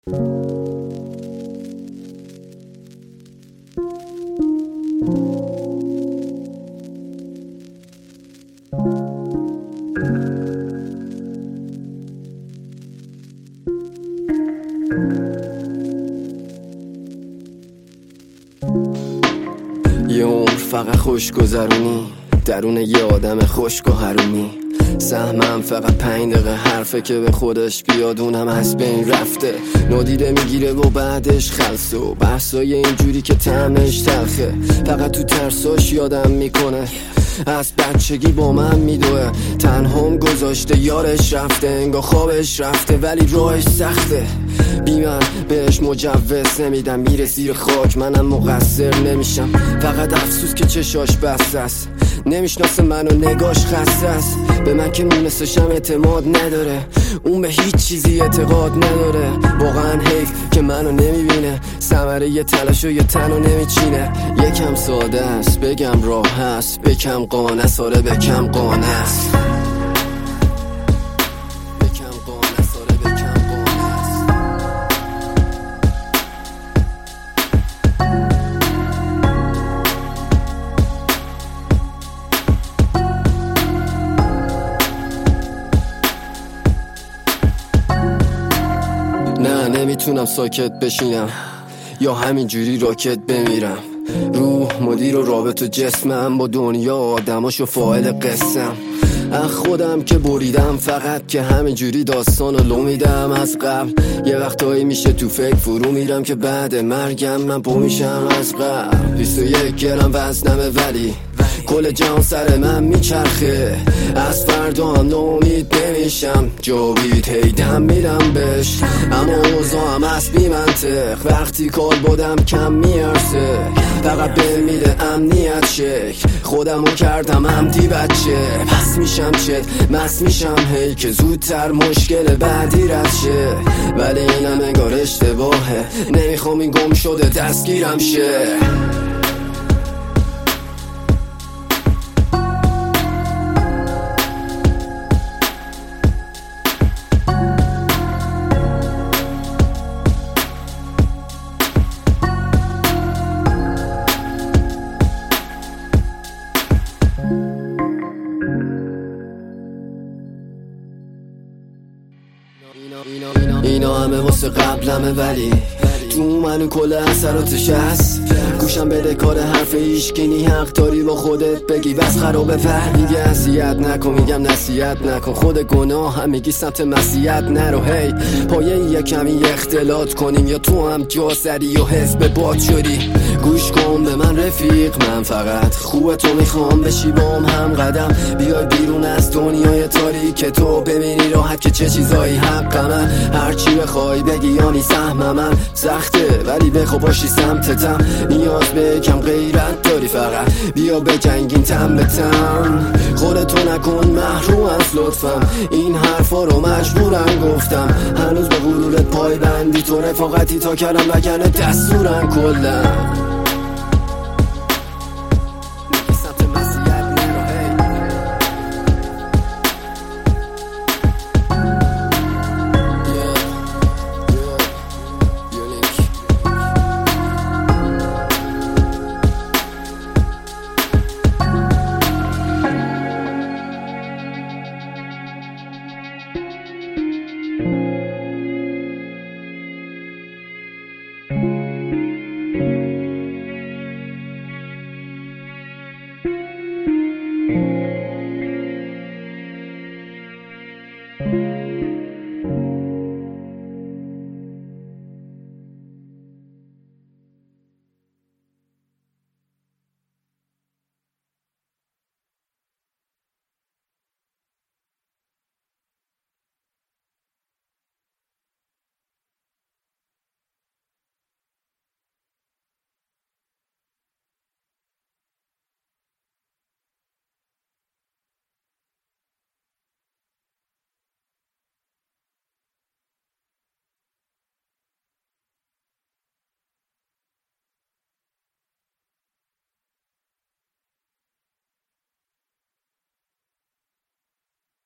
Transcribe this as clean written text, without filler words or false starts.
یه عمر فقط خوش گذرونی درون یه آدم خشک و حرومی. سهمم فقط 5 دقیقه حرفه که به خودش بیادونم از بین رفته. نادیده میگیره و بعدش خلصه و بحثای اینجوری که طعمش تلخه. فقط تو ترساش یادم میکنه از بچگی با من میدوه. تنهام گذاشته یارش رفته انگار خوابش رفته ولی راهش سخته. بی من بهش مجوز نمیدم میره زیر خاک منم مقصر نمیشم. فقط افسوس که چشاش بسته است نمیشناسه منو نگاش خسته است. به من که میونستشم اعتماد نداره اون به هیچ چیزی اعتقاد نداره. واقعا حیف که منو نمیبینه ثمره یه تلاش و یه تنو نمیچینه. یکم ساده است بگم راه هست بکم قانه است آره بکم قانه است. نه نمیتونم ساکت بشینم یا همینجوری راکت بمیرم. روح مدیر و رابط و جسمم با دنیا آدماش و فاعل قسم. خودم که بریدم فقط که همینجوری داستان رو لو میدم از قبل. یه وقتایی میشه تو فکر فرو میرم که بعد مرگم من پا میشم از قبل. 21 گرم وزنمه ولی کل جهان سر من میچرخه. از فردا هم ناامید نمیشم جاوید هیدم میرم بهش. اما اوضاعم از بی منطق وقتی کار بودم کم میارسه. فقط به میده امنیت شکل خودمو کردم عمدی بچه. پس میشم چه مست میشم هی که زودتر مشکل بعدی رد شه. ولی اینم انگار اشتباهه نمیخوام این گم شده دستگیرم شه. اینا همه واسه قبلمه ولی تو منو کل اثراتش هست. گوشم بده کار حرف ایشگینی حق داری با خودت بگی بس خرابه پر. میگه اذیت نکن میگم نصیحت نکن خود گناه هم میگی سمت مسیحیت نرو. هی پایه یه کمی اختلاط کنیم یا تو هم جاسری و حزب باد شدی. گوش کن به من رفیق من فقط خوبه تو میخوام بشی بام هم قدم. بیای بیرون از دنیای تاریک تو ببینی راحت که چه چیزایی حق من. هرچی بخوای بگی یعنی سهم من سخته ولی بخوا باشی سمتتم. نیاز به کم غیرت داری فقط بیا بجنگین تن به تن. خودتو نکن محروم از لطفم این حرفا رو مجبورم گفتم. هنوز به غرورت پای بندی تو رفاقتی تا کردم وگرنه دستورم کلم.